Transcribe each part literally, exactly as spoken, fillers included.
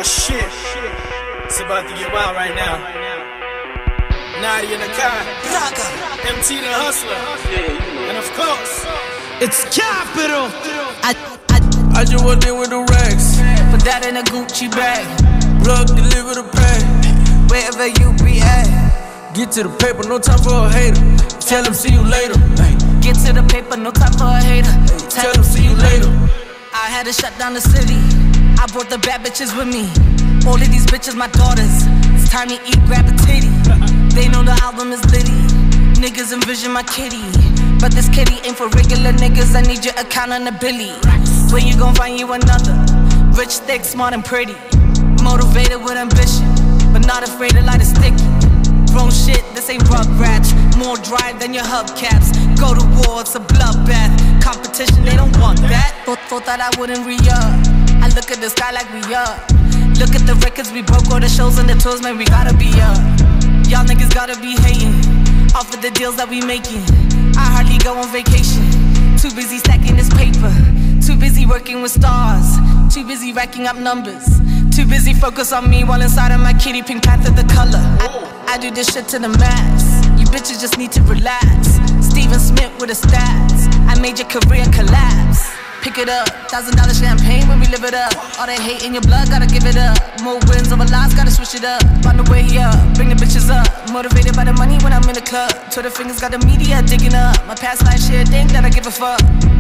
Oh shit, it's about to get wild right now. Nadia Nakai, M T the Hustler, and of course, it's Capital. I, I, I just walked in with the racks, put that in a Gucci bag. Plug, deliver the pay, Wherever you be at, get to the paper, no time for a hater. Tell him see you later. get to the paper, no time for a hater. Tell him see you later. I had to shut down the city. I brought the bad bitches with me. All of these bitches my daughters. It's time to eat, grab a titty. They know the album is litty. Niggas envision my kitty, but this kitty ain't for regular niggas. I need your accountability. Where you gon' find you another? Rich, thick, smart and pretty. Motivated with ambition, but not afraid to light a sticky. Grown shit, this ain't Rugrats. More drive than your hubcaps. Go to war, it's a bloodbath. Competition, they don't want that. Thought, thought that I wouldn't re-up. I look at the sky like we up. Look at the records we broke, all the shows and the tours, man, we gotta be up. Y'all niggas gotta be hating off of the deals that we making. I hardly go on vacation. Too busy stacking this paper. Too busy working with stars. Too busy racking up numbers. Too busy focus on me while inside of my kitty, Pink Panther the color. I, I do this shit to the max. You bitches just need to relax. Steven Smith with the stats. I made your career collapse. Pick it up, thousand dollar champagne when we live it up. All that hate in your blood, gotta give it up. More wins over loss, gotta switch it up. On the way up, bring the bitches up. Motivated by the money when I'm in the club. Twitter fingers got the media digging up. My past life shit, think that I give a fuck.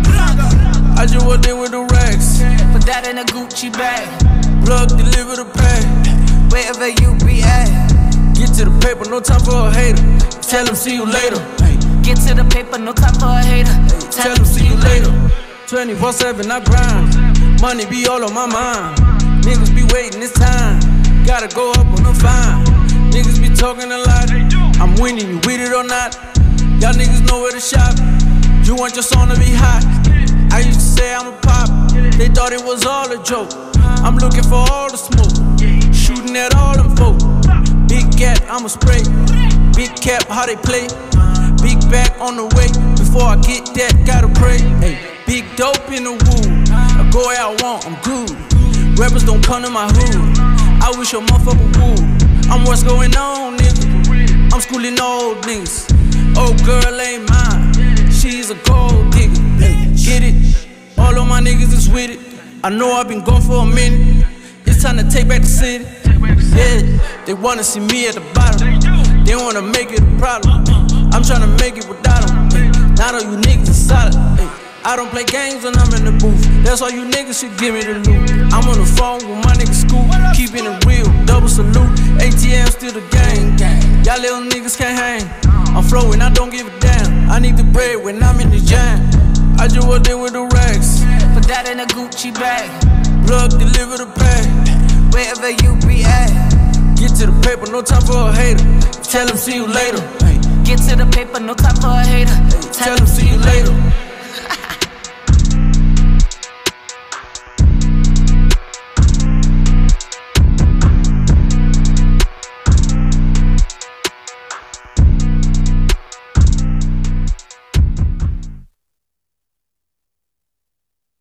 I just walked in with the racks, put that in a Gucci bag. Plug, deliver the pay, Wherever you be at, get to the paper, no time for a hater. Tell him see you later. get to the paper, no time for a hater. Tell him see you later. twenty-four seven I grind, money be all on my mind. Niggas be waiting, it's time, gotta go up on the fine. Niggas be talking a lot, I'm winning, you with it or not. Y'all niggas know where to shop, you want your song to be hot. I used to say I'm a pop, they thought it was all a joke. I'm looking for all the smoke, shooting at all them folk. Big gat, I'ma spray, big cap, how they play. Big back on the way, before I get that, gotta pray. Hey, big dope in the wood, I go where I want, I'm good. Rappers don't come to my hood, I wish your motherfucker would. I'm what's going on, nigga, I'm schooling old niggas. Old girl ain't mine, she's a gold digger. Hey, get it, all of my niggas is with it. I know I've been gone for a minute, it's time to take back the city. Yeah, they wanna see me at the bottom, they wanna make it a problem. I'm tryna make it without them. Not all you niggas are solid. I don't play games when I'm in the booth. That's why you niggas should give me the loot. I'm on the phone with my niggas Scoop, keeping it real, double salute. A T M still the game. Y'all little niggas can't hang. I'm flowing, I don't give a damn. I need the bread when I'm in the jam. I just walked in with the racks, put that in a Gucci bag. Plug, deliver the pay, Wherever you be at, get to the paper, no time for a hater. Tell him see you later. get to the paper, no time for a hater. Tell him see you later.